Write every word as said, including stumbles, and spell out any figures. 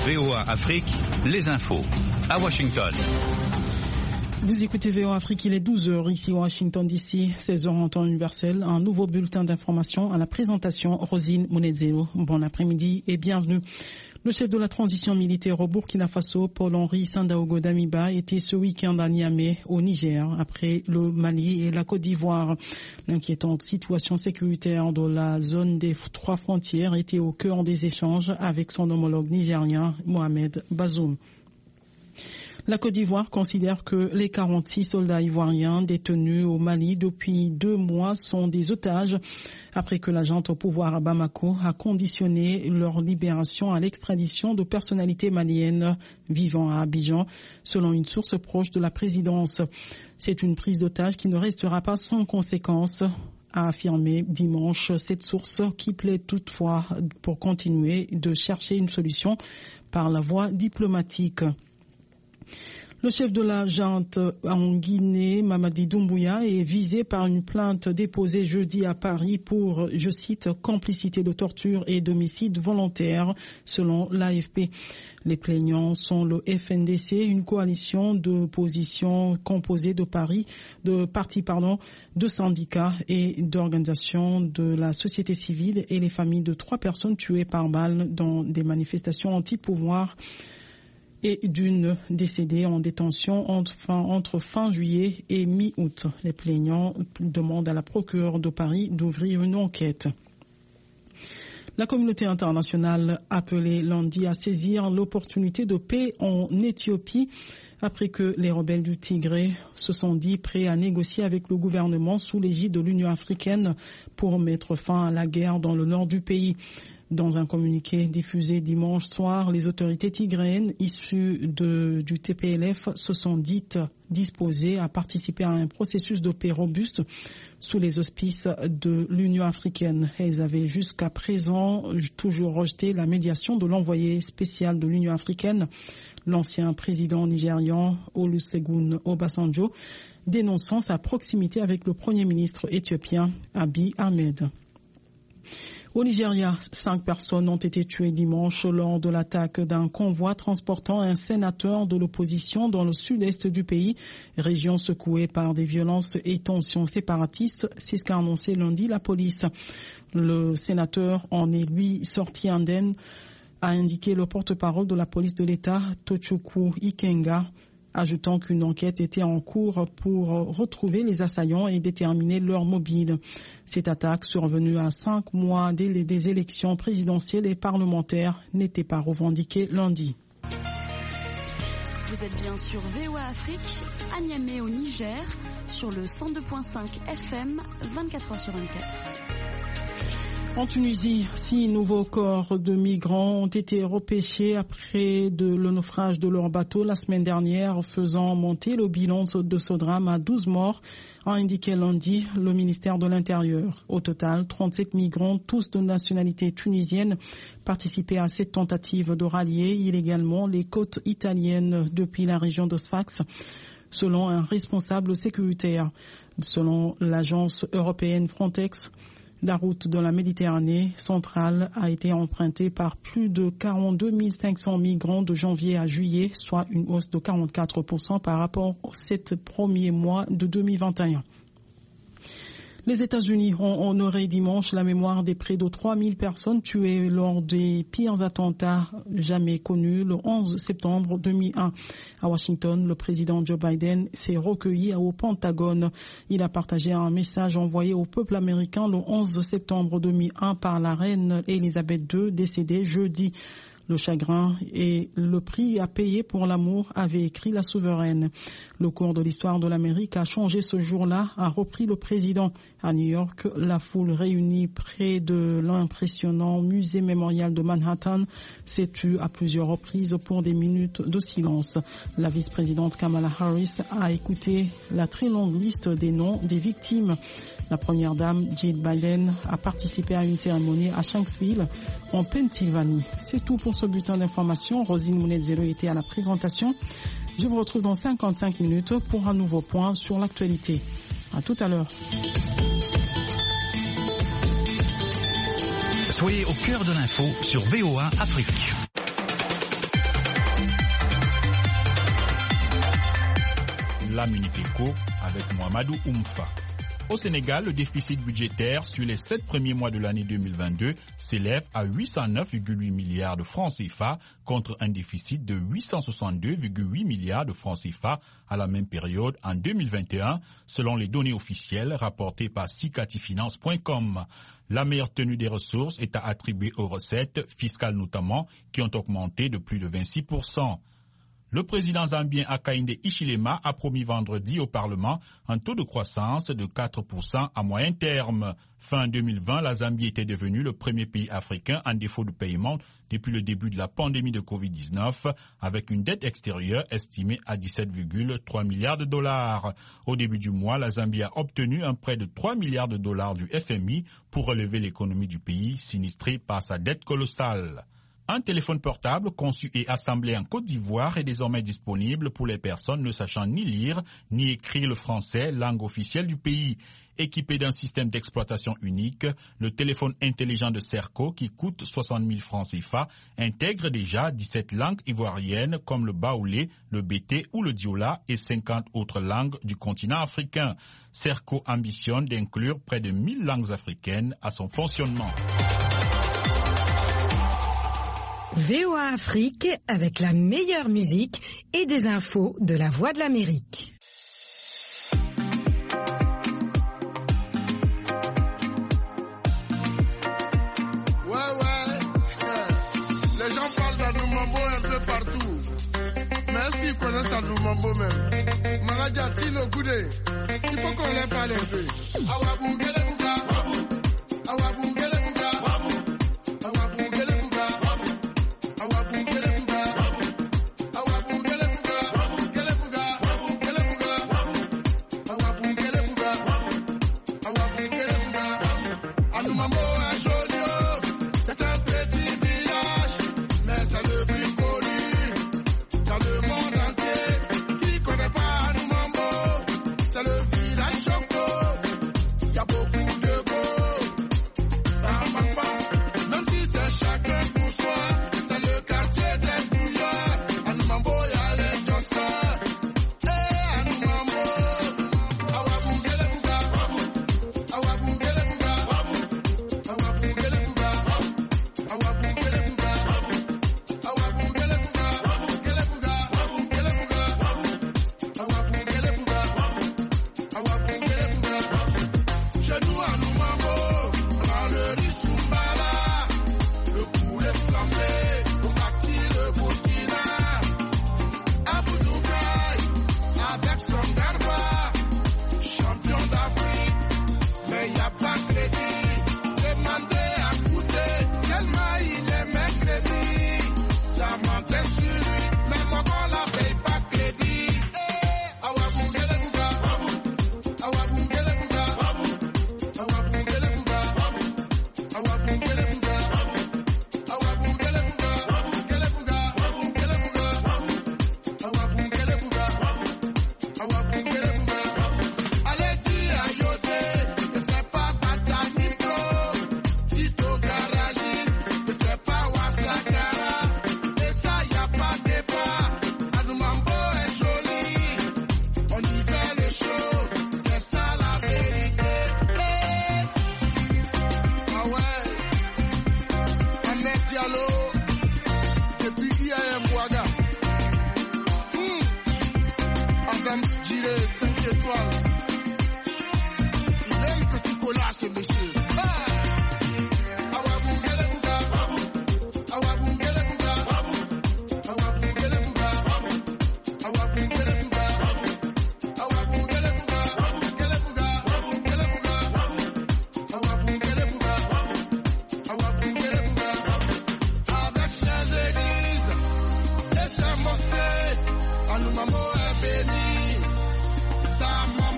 V O A Afrique, les infos. À Washington. Vous écoutez V O A Afrique, il est douze heures ici à Washington D C, seize heures en temps universel. Un nouveau bulletin d'information à la présentation, Rosine Monedzelo. Bon après-midi et bienvenue. Le chef de la transition militaire au Burkina Faso, Paul-Henri Sandaogo Damiba, était ce week-end à Niamey, au Niger, après le Mali et la Côte d'Ivoire. L'inquiétante situation sécuritaire de la zone des trois frontières était au cœur des échanges avec son homologue nigérien, Mohamed Bazoum. La Côte d'Ivoire considère que les quarante-six soldats ivoiriens détenus au Mali depuis deux mois sont des otages après que la junte au pouvoir à Bamako a conditionné leur libération à l'extradition de personnalités maliennes vivant à Abidjan, selon une source proche de la présidence. C'est une prise d'otage qui ne restera pas sans conséquence, a affirmé dimanche cette source qui plaide toutefois pour continuer de chercher une solution par la voie diplomatique. Le chef de la junte en Guinée, Mamadi Doumbouya, est visé par une plainte déposée jeudi à Paris pour, je cite, complicité de torture et d'homicide volontaire, selon l'A F P. Les plaignants sont le F N D C, une coalition d'opposition composée de Paris, de partis, pardon, de syndicats et d'organisations de la société civile et les familles de trois personnes tuées par balle dans des manifestations anti-pouvoir et d'une décédée en détention entre fin, entre fin juillet et mi-août. Les plaignants demandent à la procureure de Paris d'ouvrir une enquête. La communauté internationale appelée lundi à saisir l'opportunité de paix en Éthiopie après que les rebelles du Tigré se sont dit prêts à négocier avec le gouvernement sous l'égide de l'Union africaine pour mettre fin à la guerre dans le nord du pays. Dans un communiqué diffusé dimanche soir, les autorités tigréennes issues de, du T P L F se sont dites disposées à participer à un processus de paix robuste sous les auspices de l'Union africaine. Elles avaient jusqu'à présent toujours rejeté la médiation de l'envoyé spécial de l'Union africaine, l'ancien président nigérian Olusegun Obasanjo, dénonçant sa proximité avec le Premier ministre éthiopien Abiy Ahmed. Au Nigeria, cinq personnes ont été tuées dimanche lors de l'attaque d'un convoi transportant un sénateur de l'opposition dans le sud-est du pays, région secouée par des violences et tensions séparatistes, c'est ce qu'a annoncé lundi la police. Le sénateur en est lui sorti indemne, a indiqué le porte-parole de la police de l'État, Tochukwu Ikenga, ajoutant qu'une enquête était en cours pour retrouver les assaillants et déterminer leur mobile. Cette attaque, survenue à cinq mois des, des élections présidentielles et parlementaires, n'était pas revendiquée lundi. Vous êtes bien sur V O A Afrique, à Niamey au Niger, sur le cent deux virgule cinq F M, vingt-quatre heures sur vingt-quatre. En Tunisie, six nouveaux corps de migrants ont été repêchés après de, le naufrage de leur bateau la semaine dernière, faisant monter le bilan de ce drame à douze morts, a indiqué lundi le ministère de l'Intérieur. Au total, trente-sept migrants, tous de nationalité tunisienne, participaient à cette tentative de rallier illégalement les côtes italiennes depuis la région de Sfax, selon un responsable sécuritaire. Selon l'agence européenne Frontex, la route de la Méditerranée centrale a été empruntée par plus de quarante-deux mille cinq cents migrants de janvier à juillet, soit une hausse de quarante-quatre pour cent par rapport aux sept premiers mois de deux mille vingt et un. Les États-Unis ont honoré dimanche la mémoire des près de trois mille personnes tuées lors des pires attentats jamais connus le onze septembre deux mille un. À Washington, le président Joe Biden s'est recueilli au Pentagone. Il a partagé un message envoyé au peuple américain le onze septembre deux mille un par la reine Elisabeth deux, décédée jeudi. Le chagrin et le prix à payer pour l'amour, avait écrit la souveraine. Le cours de l'histoire de l'Amérique a changé ce jour-là, a repris le président. À New York, la foule réunie près de l'impressionnant musée mémorial de Manhattan s'est tue à plusieurs reprises pour des minutes de silence. La vice-présidente Kamala Harris a écouté la très longue liste des noms des victimes. La première dame, Jill Biden, a participé à une cérémonie à Shanksville, en Pennsylvanie. C'est tout pour ce bulletin d'information. Rosine Monedzelo était à la présentation. Je vous retrouve dans cinquante-cinq minutes pour un nouveau point sur l'actualité. À tout à l'heure. Soyez au cœur de l'info sur V O A Afrique. Lamuniteko avec Mohamedou Oumfa. Au Sénégal, le déficit budgétaire sur les sept premiers mois de l'année deux mille vingt-deux s'élève à huit cent neuf virgule huit milliards de francs C F A contre un déficit de huit cent soixante-deux virgule huit milliards de francs C F A à la même période en deux mille vingt et un, selon les données officielles rapportées par sicatifinance point com. La meilleure tenue des ressources est à attribuer aux recettes, fiscales notamment, qui ont augmenté de plus de vingt-six pour cent. Le président zambien Hakainde Hichilema a promis vendredi au Parlement un taux de croissance de quatre pour cent à moyen terme. Fin deux mille vingt, la Zambie était devenue le premier pays africain en défaut de paiement depuis le début de la pandémie de covid dix-neuf, avec une dette extérieure estimée à dix-sept virgule trois milliards de dollars. Au début du mois, la Zambie a obtenu un prêt de trois milliards de dollars du F M I pour relever l'économie du pays, sinistrée par sa dette colossale. Un téléphone portable conçu et assemblé en Côte d'Ivoire est désormais disponible pour les personnes ne sachant ni lire ni écrire le français, langue officielle du pays. Équipé d'un système d'exploitation unique, le téléphone intelligent de Serco, qui coûte soixante mille francs C F A, intègre déjà dix-sept langues ivoiriennes comme le baoulé, le bété ou le diola et cinquante autres langues du continent africain. Serco ambitionne d'inclure près de mille langues africaines à son fonctionnement. V O A Afrique avec la meilleure musique et des infos de la Voix de l'Amérique. Ouais, ouais. Les gens parlent d'Anoumambo un peu partout. Mais est-ce qu'ils connaissent Anoumambo même? Maradja Tino Goudé. Il faut qu'on les parle un peu. Awabou Gele Bouga. Awabou Gele Bouga. Awabou Gele Bouga. Awabou Gele Bouga. Awabou Gele Bouga. Gele Bouga. Gele Bouga. Awabou Gele Bouga. Awabou Gele Bouga. Anoumambo est joli, c'est un petit village, mais c'est le plus connu dans le monde entier. Qui connaît pas Anoumambo? C'est le village Choco. Y a beaucoup de beaux, ça manque pas, même si c'est chacun pour soi. C'est le quartier des bouillards. Anoumambo, y'a les josseurs. Eh, Anoumambo. Awabou Gele Bouga. Awabou Gele Bouga. Awabou Gele Bouga. Awabou Gele Bouga. Awabou Gele Bouga. Gele Bouga. Gele Bouga. Awabou Gele Bouga. Awabou Gele Bouga. Chez nous, Anoumambo, dans le Rissumbala, le poulet flambé, au Maki, le Burkina, à Boudoukaï, avec son garba, champion d'Afrique, mais y a pas crédit. Demandez à goûter, tellement il est mercredi, ça mentait sur lui, mais mon on la paye pas crédit. Eh, Awabou Gele Bouga. Awabou Gele Bouga. Awabou Gele Bouga. Awabou Gele Bouga. Awabou Gele Bouga. Gele Bouga. Gele Bouga. Awabou Gele Bouga. Awabou Gele Bouga. Allez dire à Yoté que c'est pas Bata Nipro, Tito Garagiste, que c'est pas Wassakara, et ça y a pas débat. Anoumambo est joli, on y fait le show, c'est ça la vérité. Eh, ah ouais, Ahmed Diallo, depuis I A M Ouaga. Hmm. Adams Djiré, cinq étoiles. Il aime que tu collasses ce monsieur. Ah. Awabou Gele Bouga. Awabou Gele Bouga. Awabou Gele Bouga. Awabou Gele Bouga. Awabou Gele Bouga. Gele Bouga. Gele Bouga. Awabou Gele Bouga. Awabou Gele Bouga. Avec ses églises et ses mosquées, Anoumambo est béni. Sa maman